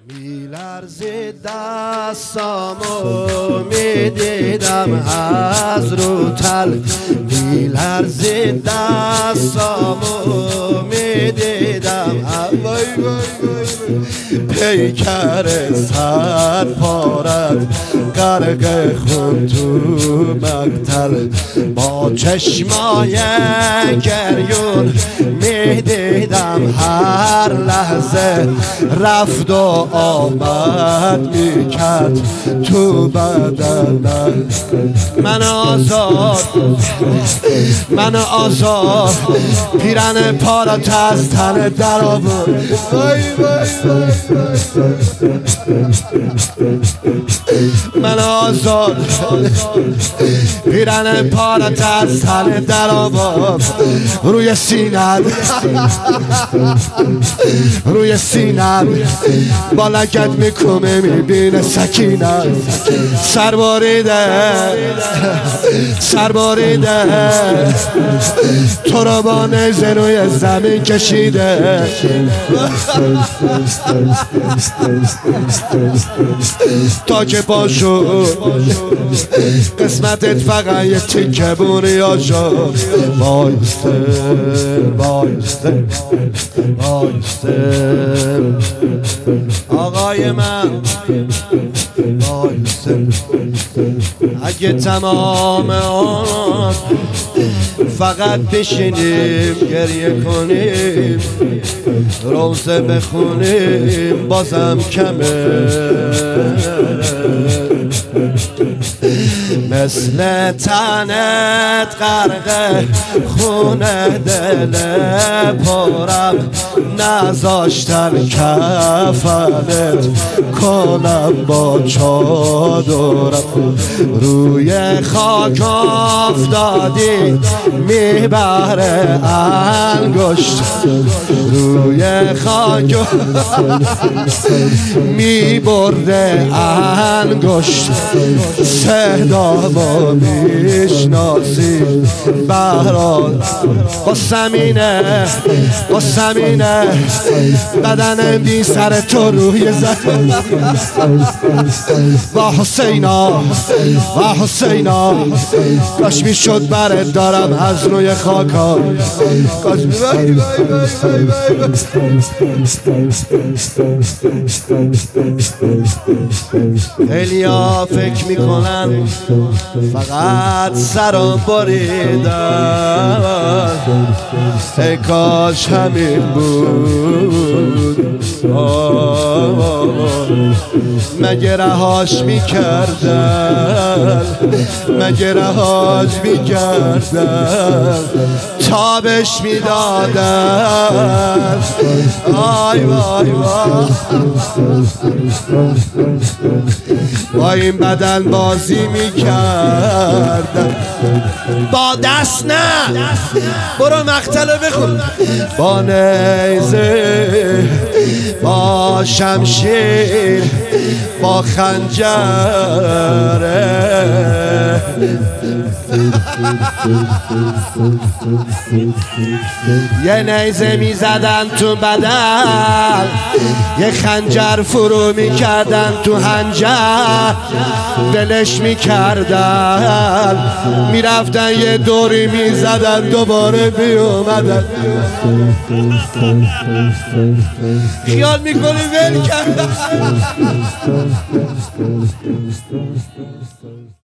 میلرزید دستامو میدیدم از رو تل، میلرزید دستامو میدیدم وای وای پیکر سر پارد غرق خون تو مقتل، با چشمای گریون میدیدم هر لحظه رفت و آمد میکرد تو بدنم. من آزاد پیرن پارت از تن در آورد، من آزاد پیرن پارت از تن در آورد، روی سینم روی سینم با لگت میکنه میبینه سکینه، سر باریده تو رو با نیزه روی زمین کشیده، تا که پاشو قسمتت فقط یه تیکه بوریا شد. وایسته وایسته وایسته آقای من، وایسته اگه تمام آن فقط بشینیم گریه کنیم روزه بخونیم بازم کمه، مثل تنت غرق خونه دل پرم، نذاشتن کفنت کنم با چادرم، روی خاک افتادی میبره انگشت، روی خاک میبرده انگشت، صدامو میشناسی بهران، با سمینه بدن بی سر تو روی زمین، و حسینا کاش میشد برت دارم از روی خاکا، کاش خیلیا فکر میکنن فقط سرم بریدن، ای کاش همین بود، مگه رهاش میکردن، مگه رهاش میکردن، تابش میدادن، آی وای وای با این بدن بازی میکردن، با دست نه برو مقتل بخون، با نیزه با شمشیر با خنجره، یه نیزه میزدن تو بدن، یه خنجر فرو میکردن تو هنجر، دلش میکردن میرفتن یه دوری میزدن دوباره بیومدن، خیال میکنی ول کردن.